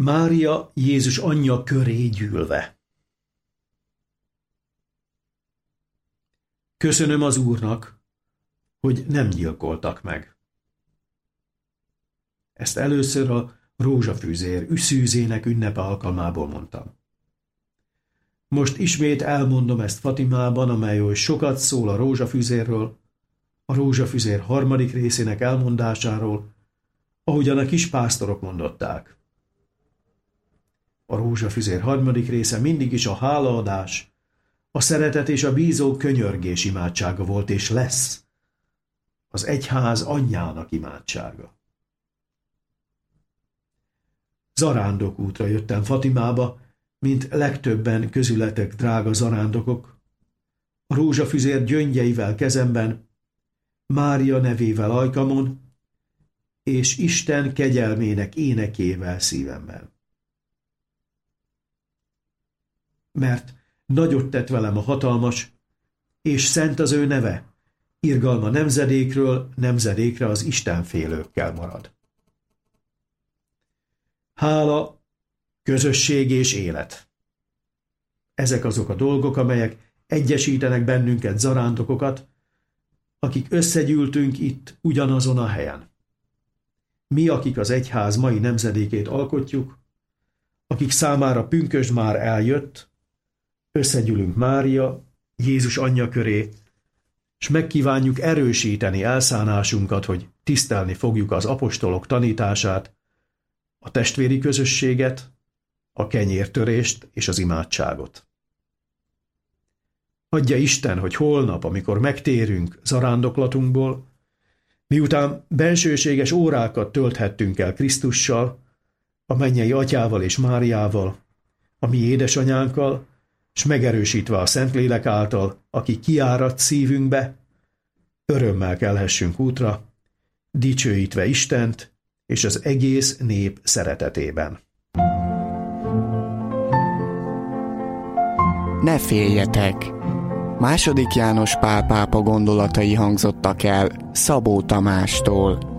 Mária Jézus anyja köré gyűlve. Köszönöm az Úrnak, hogy nem gyilkoltak meg. Ezt először a rózsafűzér üszűzének ünnepe alkalmából mondtam. Most ismét elmondom ezt Fatimában, amely oly sokat szól a rózsafűzérről, a rózsafűzér harmadik részének elmondásáról, ahogyan a kis pásztorok mondották. A rózsafüzér harmadik része mindig is a hálaadás, a szeretet és a bízó könyörgés imádsága volt, és lesz az egyház anyjának imádsága. Zarándokútra jöttem Fatimába, mint legtöbben közületek drága zarándokok, a rózsafüzér gyöngyeivel kezemben, Mária nevével ajkamon, és Isten kegyelmének énekével szívemben. Mert nagyot tett velem a hatalmas, és szent az ő neve, irgalma nemzedékről nemzedékre az istenfélőkkel marad. Hála, közösség és élet. Ezek azok a dolgok, amelyek egyesítenek bennünket zarándokokat, akik összegyűltünk itt ugyanazon a helyen. Mi, akik az egyház mai nemzedékét alkotjuk, akik számára pünkösd már eljött, összegyűlünk Mária, Jézus anyja köré, és megkívánjuk erősíteni elszánásunkat, hogy tisztelni fogjuk az apostolok tanítását, a testvéri közösséget, a kenyértörést és az imádságot. Adja Isten, hogy holnap, amikor megtérünk zarándoklatunkból, miután bensőséges órákat tölthettünk el Krisztussal, a mennyei atyával és Máriával, a mi édesanyánkkal, s megerősítve a Szentlélek által, aki kiáradt szívünkbe, örömmel kelhessünk útra, dicsőítve Istent és az egész nép szeretetében. Ne féljetek! II. János Pál pápa gondolatai hangzottak el Szabó Tamástól.